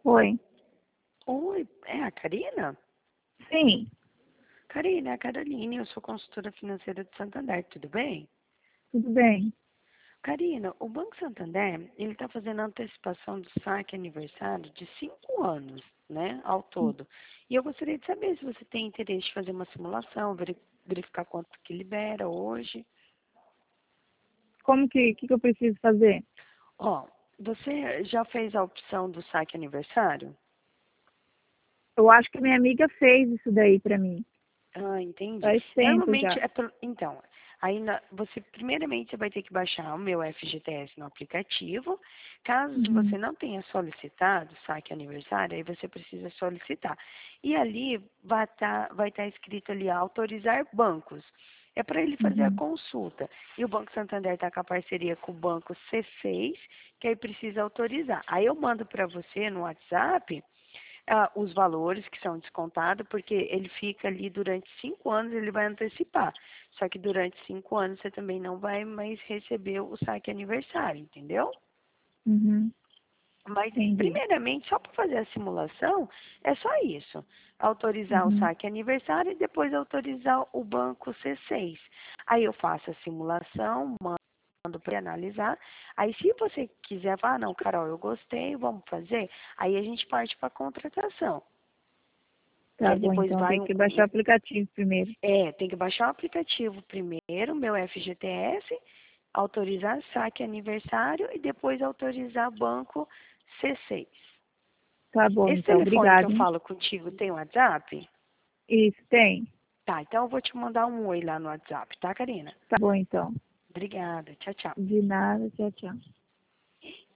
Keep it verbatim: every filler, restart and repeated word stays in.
Oi. Oi, é a Karina? Sim, Karina, é a Caroline, eu sou consultora financeira do Santander, tudo bem? tudo bem. Karina, o Banco Santander, ele está fazendo a antecipação do saque aniversário de cinco anos, né, ao todo. E eu gostaria de saber se você tem interesse de fazer uma simulação, veri- verificar quanto que libera hoje. Como que, que, que eu preciso fazer? Ó, você já fez a opção do saque aniversário? Eu acho que minha amiga fez isso daí pra mim. Ah, entendi. Faz tempo Normalmente já. é pelo- então, aí na- você primeiramente você vai ter que baixar o meu F G T S no aplicativo. Caso Uhum, você não tenha solicitado saque aniversário, aí você precisa solicitar. E ali vai estar vai estar escrito ali autorizar bancos. É para ele fazer a uhum. consulta. E o Banco Santander está com a parceria com o Banco C seis, que aí precisa autorizar. Aí eu mando para você no WhatsApp ah, os valores que são descontados, porque ele fica ali durante cinco anos, ele vai antecipar. Só que durante cinco anos você também não vai mais receber o saque aniversário, entendeu? Uhum, Mas, entendi. primeiramente, só para fazer a simulação, é só isso. Autorizar o Uhum, saque aniversário e depois autorizar o banco C seis. Aí eu faço a simulação, mando para analisar. Aí, se você quiser falar, ah, não, Carol, eu gostei, vamos fazer, aí a gente parte para a contratação. E tá aí bom, depois então vai tem um, que baixar o um- aplicativo primeiro. é, tem que baixar o aplicativo primeiro, meu F G T S, autorizar saque aniversário e depois autorizar banco C seis. Tá bom, Esse então, telefone que eu obrigada, hein? falo contigo tem WhatsApp? Isso, tem. Tá, então eu vou te mandar um oi lá no WhatsApp, tá, Karina? Tá bom, então. Obrigada, tchau, tchau. De nada, tchau, tchau.